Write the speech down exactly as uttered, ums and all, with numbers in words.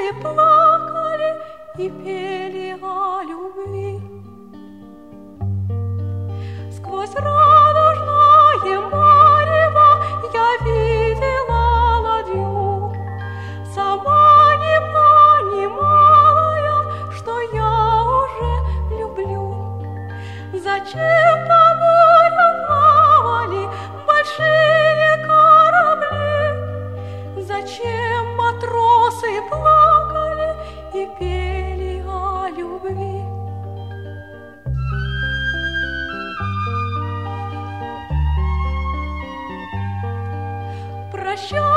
матросы плакали и пели о любви. Сквозь радужное марево я видела ладью, сама не понимала я, что я уже люблю. Зачем по морю плавали большие корабли? Зачем матросы плакали и пели о любви? Прощай.